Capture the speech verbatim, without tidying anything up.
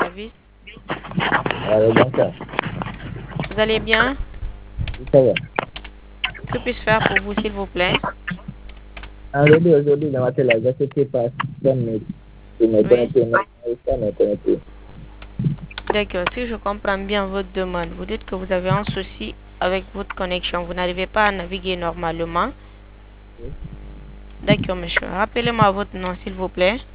service. Alors, bonsoir. Vous allez bien? Ça va. Que puis-je faire pour vous, s'il vous plaît? Aujourd'hui, aujourd'hui, dans ma télé, je ne sais pas si me, si me Oui. connecter, mais ça me connecter. D'accord. Si je comprends bien votre demande, vous dites que vous avez un souci avec votre connexion. Vous n'arrivez pas à naviguer normalement. D'accord, monsieur. Rappelez-moi votre nom, s'il vous plaît.